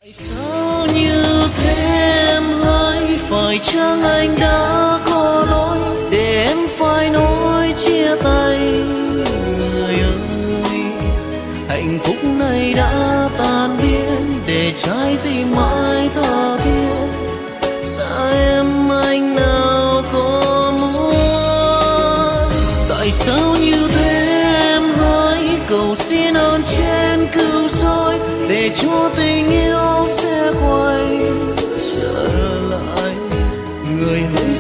Sao như thế em hỡi, phải chăng anh đã có lỗi để em phải nói chia tay? Người ơi, hạnh phúc này đã tan biến, để trái tim mãi tha thiết. Xa em anh nào có muốn. Tại sao như thế em hỡi, cầu xin ơn trên cứu rỗi, để cho tình yêu sẽ quay trở lại. Người hỡi